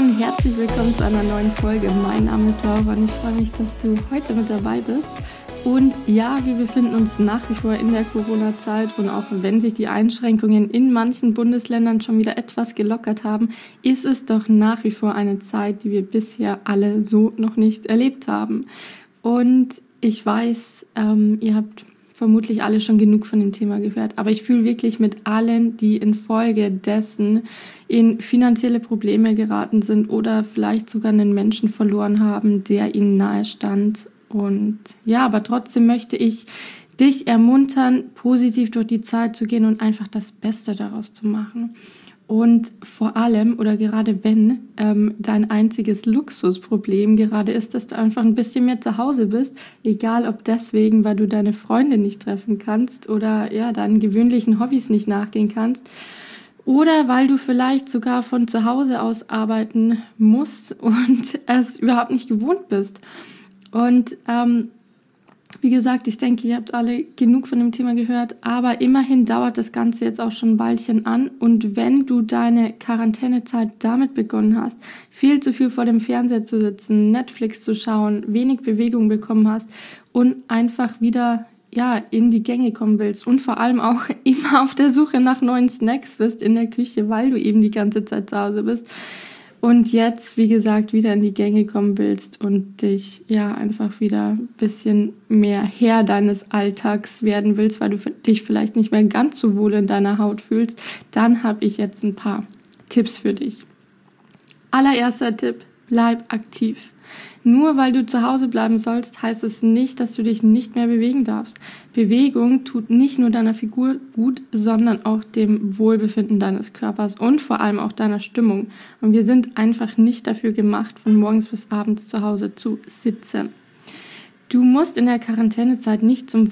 und herzlich willkommen zu einer neuen Folge. Mein Name ist Laura und ich freue mich, dass du heute mit dabei bist. Und ja, wir befinden uns nach wie vor in der Corona-Zeit und auch wenn sich die Einschränkungen in manchen Bundesländern schon wieder etwas gelockert haben, ist es doch nach wie vor eine Zeit, die wir bisher alle so noch nicht erlebt haben. Und ich weiß, ihr habt vermutlich alle schon genug von dem Thema gehört, aber ich fühle wirklich mit allen, die infolge dessen in finanzielle Probleme geraten sind oder vielleicht sogar einen Menschen verloren haben, der ihnen nahe stand. Und ja, aber trotzdem möchte ich dich ermuntern, positiv durch die Zeit zu gehen und einfach das Beste daraus zu machen. Und vor allem oder gerade wenn dein einziges Luxusproblem gerade ist, dass du einfach ein bisschen mehr zu Hause bist, egal ob deswegen, weil du deine Freunde nicht treffen kannst oder ja, deinen gewöhnlichen Hobbys nicht nachgehen kannst oder weil du vielleicht sogar von zu Hause aus arbeiten musst und es überhaupt nicht gewohnt bist. Und wie gesagt, ich denke, ihr habt alle genug von dem Thema gehört, aber immerhin dauert das Ganze jetzt auch schon ein Weilchen an und wenn du deine Quarantänezeit damit begonnen hast, viel zu viel vor dem Fernseher zu sitzen, Netflix zu schauen, wenig Bewegung bekommen hast und einfach wieder in die Gänge kommen willst und vor allem auch immer auf der Suche nach neuen Snacks bist in der Küche, weil du eben die ganze Zeit zu Hause bist, und jetzt, wie gesagt, wieder in die Gänge kommen willst und dich einfach wieder ein bisschen mehr Herr deines Alltags werden willst, weil du dich vielleicht nicht mehr ganz so wohl in deiner Haut fühlst, dann habe ich jetzt ein paar Tipps für dich. Allererster Tipp, bleib aktiv. Nur weil du zu Hause bleiben sollst, heißt es nicht, dass du dich nicht mehr bewegen darfst. Bewegung tut nicht nur deiner Figur gut, sondern auch dem Wohlbefinden deines Körpers und vor allem auch deiner Stimmung. Und wir sind einfach nicht dafür gemacht, von morgens bis abends zu Hause zu sitzen. Du musst in der Quarantänezeit nicht zum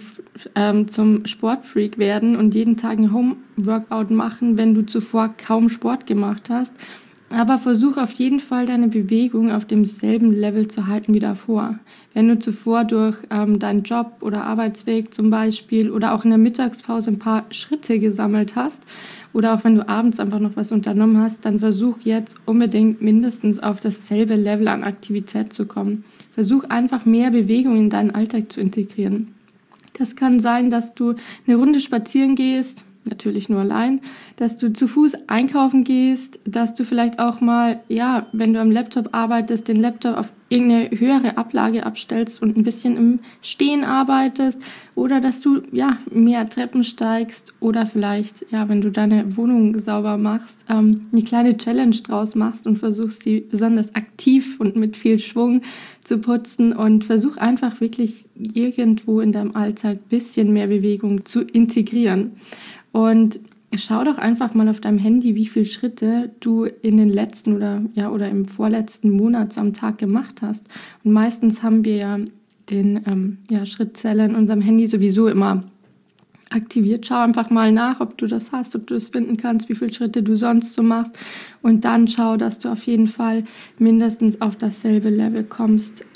Sportfreak werden und jeden Tag ein Home-Workout machen, wenn du zuvor kaum Sport gemacht hast. Aber versuch auf jeden Fall, deine Bewegung auf demselben Level zu halten wie davor. Wenn du zuvor durch deinen Job oder Arbeitsweg zum Beispiel oder auch in der Mittagspause ein paar Schritte gesammelt hast oder auch wenn du abends einfach noch was unternommen hast, dann versuch jetzt unbedingt mindestens auf dasselbe Level an Aktivität zu kommen. Versuch einfach mehr Bewegung in deinen Alltag zu integrieren. Das kann sein, dass du eine Runde spazieren gehst, natürlich nur allein, dass du zu Fuß einkaufen gehst, dass du vielleicht auch mal, wenn du am Laptop arbeitest, den Laptop auf irgendeine höhere Ablage abstellst und ein bisschen im Stehen arbeitest oder dass du, mehr Treppen steigst oder vielleicht, wenn du deine Wohnung sauber machst, eine kleine Challenge draus machst und versuchst, sie besonders aktiv und mit viel Schwung zu putzen und versuch einfach wirklich irgendwo in deinem Alltag ein bisschen mehr Bewegung zu integrieren. Und schau doch einfach mal auf deinem Handy, wie viele Schritte du in den letzten oder im vorletzten Monat so am Tag gemacht hast. Und meistens haben wir den Schrittzähler in unserem Handy sowieso immer aktiviert. Schau einfach mal nach, ob du das hast, ob du es finden kannst, wie viele Schritte du sonst so machst. Und dann schau, dass du auf jeden Fall mindestens auf dasselbe Level kommst,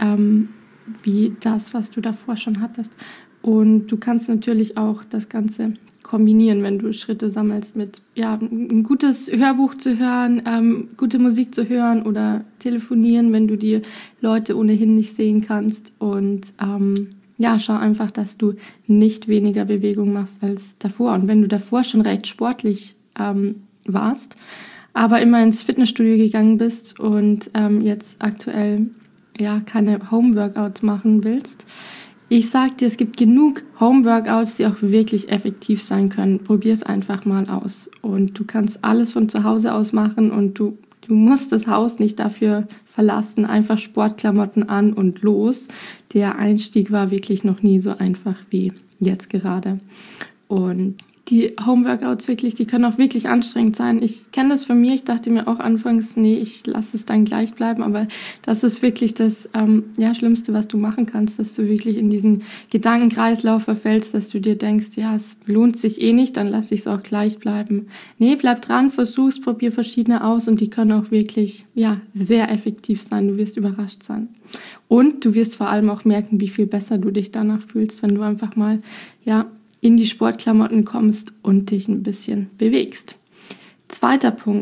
wie das, was du davor schon hattest. Und du kannst natürlich auch das Ganze kombinieren, wenn du Schritte sammelst mit ein gutes Hörbuch zu hören, gute Musik zu hören oder telefonieren, wenn du die Leute ohnehin nicht sehen kannst. Und schau einfach, dass du nicht weniger Bewegung machst als davor. Und wenn du davor schon recht sportlich warst, aber immer ins Fitnessstudio gegangen bist und jetzt aktuell keine Home-Workouts machen willst, ich sag dir, es gibt genug Home-Workouts, die auch wirklich effektiv sein können. Probier es einfach mal aus. Und du kannst alles von zu Hause aus machen und du musst das Haus nicht dafür verlassen. Einfach Sportklamotten an und los. Der Einstieg war wirklich noch nie so einfach wie jetzt gerade. Und die Home-Workouts wirklich, die können auch wirklich anstrengend sein. Ich kenne das von mir, ich dachte mir auch anfangs, ich lasse es dann gleich bleiben, aber das ist wirklich das Schlimmste, was du machen kannst, dass du wirklich in diesen Gedankenkreislauf verfällst, dass du dir denkst, es lohnt sich eh nicht, dann lasse ich es auch gleich bleiben. Bleib dran, versuch's, probier verschiedene aus und die können auch wirklich, sehr effektiv sein. Du wirst überrascht sein. Und du wirst vor allem auch merken, wie viel besser du dich danach fühlst, wenn du einfach mal, in die Sportklamotten kommst und dich ein bisschen bewegst. Zweiter Punkt,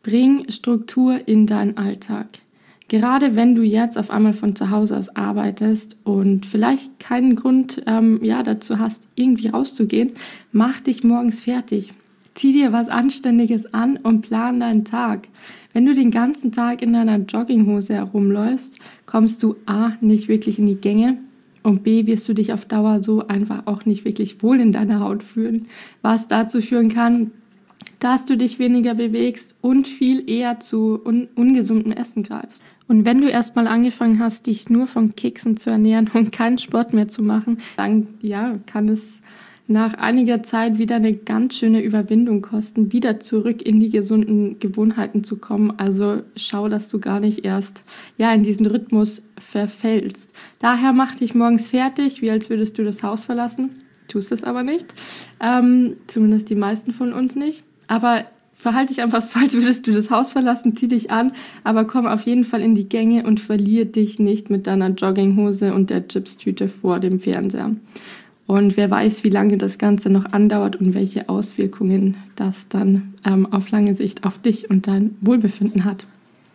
Bring Struktur in deinen Alltag. Gerade wenn du jetzt auf einmal von zu Hause aus arbeitest und vielleicht keinen Grund dazu hast, irgendwie rauszugehen, mach dich morgens fertig. Zieh dir was Anständiges an und plan deinen Tag. Wenn du den ganzen Tag in deiner Jogginghose herumläufst, kommst du A, nicht wirklich in die Gänge und B, wirst du dich auf Dauer so einfach auch nicht wirklich wohl in deiner Haut fühlen, was dazu führen kann, dass du dich weniger bewegst und viel eher zu ungesundem Essen greifst. Und wenn du erstmal angefangen hast, dich nur von Keksen zu ernähren und keinen Sport mehr zu machen, dann kann es nach einiger Zeit wieder eine ganz schöne Überwindung kosten, wieder zurück in die gesunden Gewohnheiten zu kommen. Also schau, dass du gar nicht erst in diesen Rhythmus verfällst. Daher mach dich morgens fertig, wie als würdest du das Haus verlassen. Tust es aber nicht. Zumindest die meisten von uns nicht. Aber verhalte dich einfach so, als würdest du das Haus verlassen, zieh dich an, aber komm auf jeden Fall in die Gänge und verlier dich nicht mit deiner Jogginghose und der Chipstüte vor dem Fernseher. Und wer weiß, wie lange das Ganze noch andauert und welche Auswirkungen das dann auf lange Sicht auf dich und dein Wohlbefinden hat.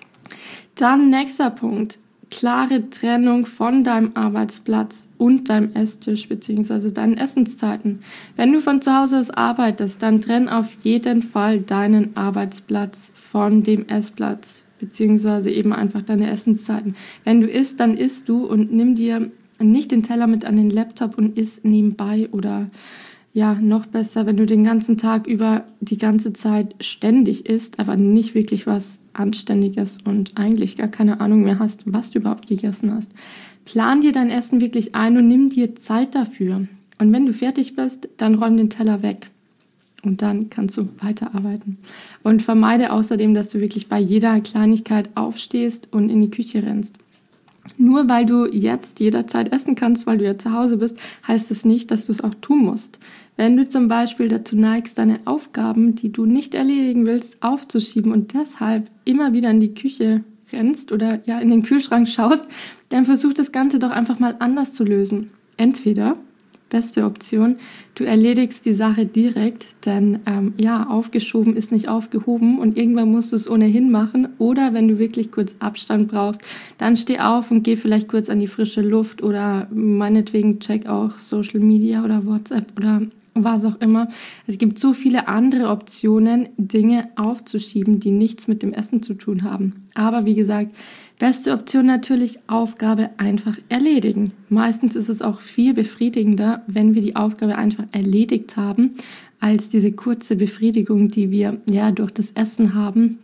Dann nächster Punkt. Klare Trennung von deinem Arbeitsplatz und deinem Esstisch bzw. deinen Essenszeiten. Wenn du von zu Hause aus arbeitest, dann trenn auf jeden Fall deinen Arbeitsplatz von dem Essplatz bzw. eben einfach deine Essenszeiten. Wenn du isst, dann isst du und nimm dir nicht den Teller mit an den Laptop und isst nebenbei oder noch besser, wenn du den ganzen Tag über die ganze Zeit ständig isst, aber nicht wirklich was Anständiges und eigentlich gar keine Ahnung mehr hast, was du überhaupt gegessen hast. Plan dir dein Essen wirklich ein und nimm dir Zeit dafür. Und wenn du fertig bist, dann räum den Teller weg. Und dann kannst du weiterarbeiten. Und vermeide außerdem, dass du wirklich bei jeder Kleinigkeit aufstehst und in die Küche rennst. Nur weil du jetzt jederzeit essen kannst, weil du ja zu Hause bist, heißt es nicht, dass du es auch tun musst. Wenn du zum Beispiel dazu neigst, deine Aufgaben, die du nicht erledigen willst, aufzuschieben und deshalb immer wieder in die Küche rennst oder in den Kühlschrank schaust, dann versuch das Ganze doch einfach mal anders zu lösen. Entweder, beste Option, du erledigst die Sache direkt, denn aufgeschoben ist nicht aufgehoben und irgendwann musst du es ohnehin machen. Oder wenn du wirklich kurz Abstand brauchst, dann steh auf und geh vielleicht kurz an die frische Luft oder meinetwegen check auch Social Media oder WhatsApp oder was auch immer. Es gibt so viele andere Optionen, Dinge aufzuschieben, die nichts mit dem Essen zu tun haben. Aber wie gesagt, beste Option natürlich, Aufgabe einfach erledigen. Meistens ist es auch viel befriedigender, wenn wir die Aufgabe einfach erledigt haben, als diese kurze Befriedigung, die wir durch das Essen haben.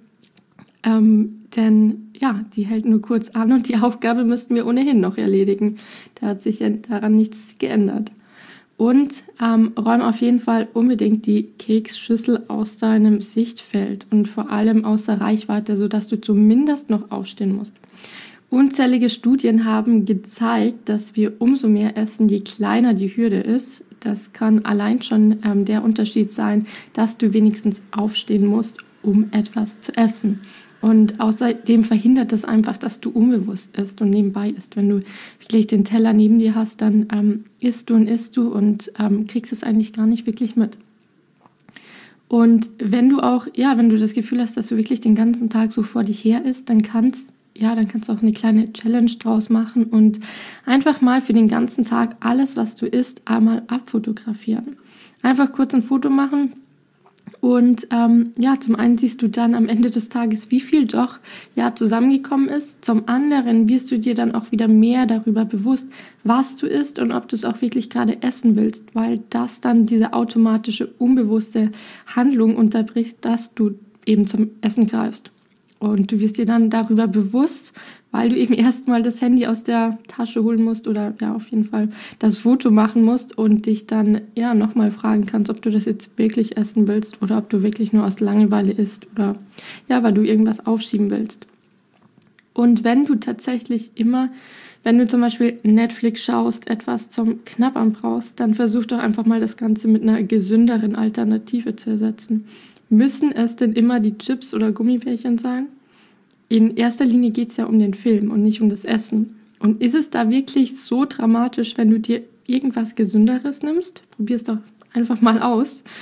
Denn die hält nur kurz an und die Aufgabe müssten wir ohnehin noch erledigen. Da hat sich daran nichts geändert. Und räum auf jeden Fall unbedingt die Keksschüssel aus deinem Sichtfeld und vor allem außer Reichweite, sodass du zumindest noch aufstehen musst. Unzählige Studien haben gezeigt, dass wir umso mehr essen, je kleiner die Hürde ist. Das kann allein schon der Unterschied sein, dass du wenigstens aufstehen musst, um etwas zu essen. Und außerdem verhindert das einfach, dass du unbewusst isst und nebenbei isst. Wenn du wirklich den Teller neben dir hast, dann isst du und kriegst es eigentlich gar nicht wirklich mit. Und wenn du auch, wenn du das Gefühl hast, dass du wirklich den ganzen Tag so vor dich her isst, dann kannst du auch eine kleine Challenge draus machen und einfach mal für den ganzen Tag alles, was du isst, einmal abfotografieren. Einfach kurz ein Foto machen. Und zum einen siehst du dann am Ende des Tages, wie viel doch zusammengekommen ist. Zum anderen wirst du dir dann auch wieder mehr darüber bewusst, was du isst und ob du es auch wirklich gerade essen willst, weil das dann diese automatische, unbewusste Handlung unterbricht, dass du eben zum Essen greifst. Und du wirst dir dann darüber bewusst, weil du eben erstmal das Handy aus der Tasche holen musst oder auf jeden Fall das Foto machen musst und dich dann nochmal fragen kannst, ob du das jetzt wirklich essen willst oder ob du wirklich nur aus Langeweile isst oder weil du irgendwas aufschieben willst. Und wenn du tatsächlich wenn du zum Beispiel Netflix schaust, etwas zum Knabbern brauchst, dann versuch doch einfach mal das Ganze mit einer gesünderen Alternative zu ersetzen. Müssen es denn immer die Chips oder Gummibärchen sein? In erster Linie geht es ja um den Film und nicht um das Essen. Und ist es da wirklich so dramatisch, wenn du dir irgendwas Gesünderes nimmst? Probier es doch einfach mal aus.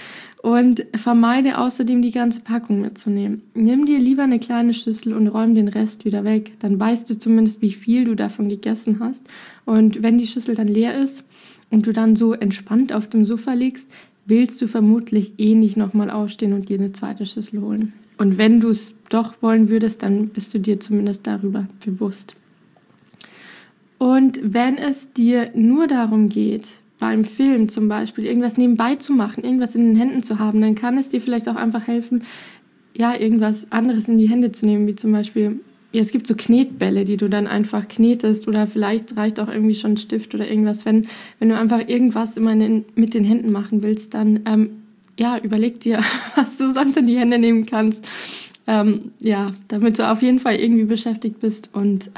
Und vermeide außerdem die ganze Packung mitzunehmen. Nimm dir lieber eine kleine Schüssel und räum den Rest wieder weg. Dann weißt du zumindest, wie viel du davon gegessen hast. Und wenn die Schüssel dann leer ist und du dann so entspannt auf dem Sofa liegst, willst du vermutlich nicht nochmal aufstehen und dir eine zweite Schüssel holen. Und wenn du es doch wollen würdest, dann bist du dir zumindest darüber bewusst. Und wenn es dir nur darum geht, beim Film zum Beispiel irgendwas nebenbei zu machen, irgendwas in den Händen zu haben, dann kann es dir vielleicht auch einfach helfen, irgendwas anderes in die Hände zu nehmen, wie zum Beispiel, es gibt so Knetbälle, die du dann einfach knetest, oder vielleicht reicht auch irgendwie schon ein Stift oder irgendwas. Wenn du einfach irgendwas immer mit den Händen machen willst, dann überleg dir, was du sonst in die Hände nehmen kannst, damit du auf jeden Fall irgendwie beschäftigt bist. Und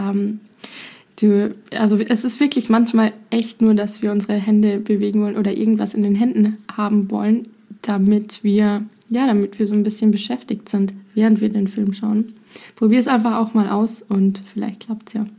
es ist wirklich manchmal echt nur, dass wir unsere Hände bewegen wollen oder irgendwas in den Händen haben wollen, damit wir so ein bisschen beschäftigt sind, während wir den Film schauen. Probier es einfach auch mal aus und vielleicht klappt es ja.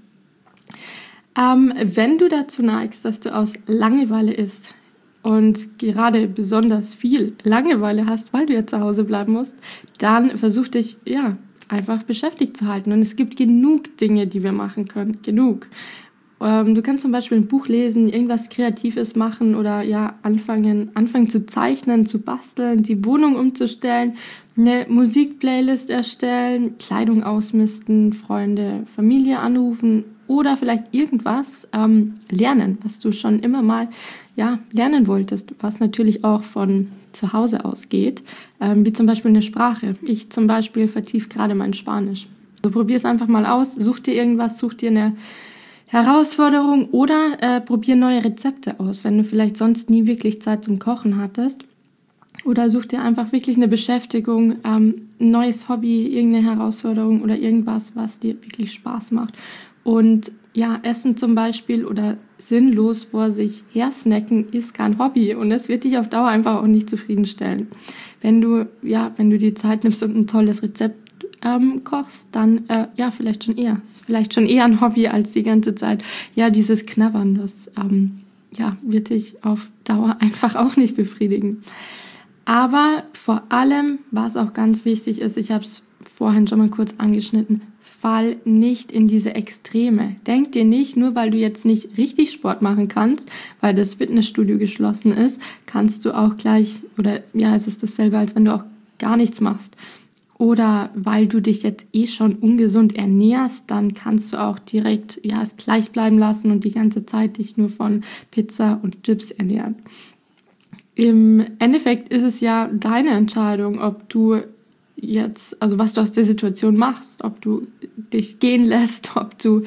Wenn du dazu neigst, dass du aus Langeweile isst und gerade besonders viel Langeweile hast, weil du ja zu Hause bleiben musst, dann versuch dich einfach beschäftigt zu halten. Und es gibt genug Dinge, die wir machen können. Genug. Du kannst zum Beispiel ein Buch lesen, irgendwas Kreatives machen oder anfangen zu zeichnen, zu basteln, die Wohnung umzustellen, eine Musikplaylist erstellen, Kleidung ausmisten, Freunde, Familie anrufen oder vielleicht irgendwas lernen, was du schon immer mal lernen wolltest, was natürlich auch von zu Hause aus geht, wie zum Beispiel eine Sprache. Ich zum Beispiel vertiefe gerade mein Spanisch. Also probier es einfach mal aus, such dir irgendwas, such dir eine Herausforderung oder probier neue Rezepte aus, wenn du vielleicht sonst nie wirklich Zeit zum Kochen hattest. Oder such dir einfach wirklich eine Beschäftigung, ein neues Hobby, irgendeine Herausforderung oder irgendwas, was dir wirklich Spaß macht. Und Essen zum Beispiel oder sinnlos vor sich her snacken ist kein Hobby und das wird dich auf Dauer einfach auch nicht zufriedenstellen. Wenn du die Zeit nimmst und ein tolles Rezept kochst, dann vielleicht schon eher. Ist vielleicht schon eher ein Hobby als die ganze Zeit. Dieses Knabbern, das wird dich auf Dauer einfach auch nicht befriedigen. Aber vor allem, was auch ganz wichtig ist, ich habe es vorhin schon mal kurz angeschnitten, fall nicht in diese Extreme. Denk dir nicht, nur weil du jetzt nicht richtig Sport machen kannst, weil das Fitnessstudio geschlossen ist, kannst du auch gleich, es ist dasselbe, als wenn du auch gar nichts machst. Oder weil du dich jetzt schon ungesund ernährst, dann kannst du auch direkt es gleich bleiben lassen und die ganze Zeit dich nur von Pizza und Chips ernähren. Im Endeffekt ist es ja deine Entscheidung, ob du was du aus der Situation machst, ob du dich gehen lässt, ob du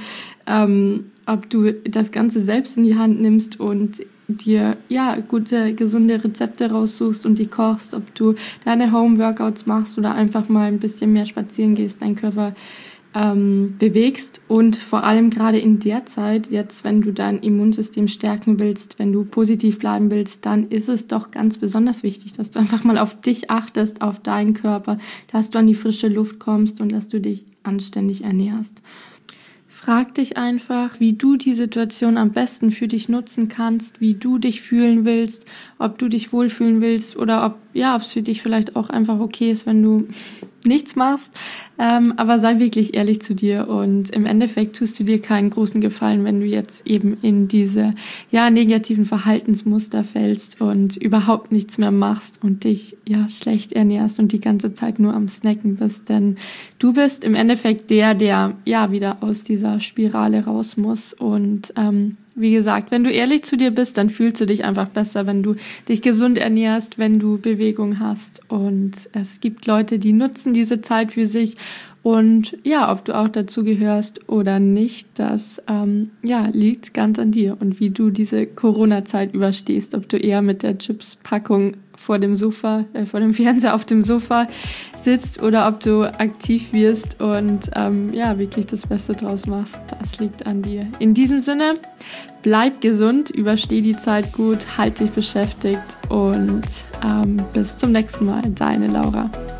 das Ganze selbst in die Hand nimmst und dir gute, gesunde Rezepte raussuchst und die kochst, ob du deine Home-Workouts machst oder einfach mal ein bisschen mehr spazieren gehst, deinen Körper bewegst und vor allem gerade in der Zeit, jetzt wenn du dein Immunsystem stärken willst, wenn du positiv bleiben willst, dann ist es doch ganz besonders wichtig, dass du einfach mal auf dich achtest, auf deinen Körper, dass du an die frische Luft kommst und dass du dich anständig ernährst. Frag dich einfach, wie du die Situation am besten für dich nutzen kannst, wie du dich fühlen willst, ob du dich wohlfühlen willst oder ob es für dich vielleicht auch einfach okay ist, wenn du nichts machst. Aber sei wirklich ehrlich zu dir und im Endeffekt tust du dir keinen großen Gefallen, wenn du jetzt eben in diese negativen Verhaltensmuster fällst und überhaupt nichts mehr machst und dich schlecht ernährst und die ganze Zeit nur am Snacken bist. Denn du bist im Endeffekt der wieder aus dieser Spirale raus muss. Und wie gesagt, wenn du ehrlich zu dir bist, dann fühlst du dich einfach besser, wenn du dich gesund ernährst, wenn du Bewegung hast. Und es gibt Leute, die nutzen diese Zeit für sich. Und ob du auch dazu gehörst oder nicht, das liegt ganz an dir und wie du diese Corona-Zeit überstehst. Ob du eher mit der Chips-Packung vor dem Fernseher auf dem Sofa sitzt oder ob du aktiv wirst und wirklich das Beste draus machst, das liegt an dir. In diesem Sinne, bleib gesund, übersteh die Zeit gut, halt dich beschäftigt und bis zum nächsten Mal. Deine Laura.